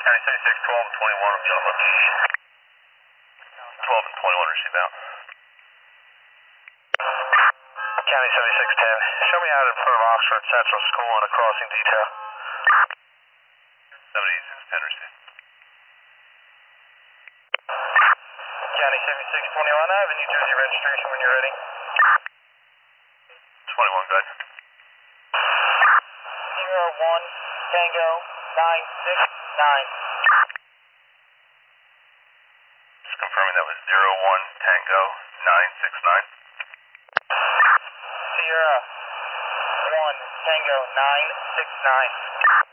County 76, 12 and 21 will be on left. 12 and 21 receive out. County 76, 10. Show me out in front of Oxford Central School on a crossing detail. 76, 10 receive. County 76, 21. I have a New Jersey registration when you're ready. 21, good. 01 Tango 969. Just confirming that was 01 Tango 969. Sierra 1 Tango 969.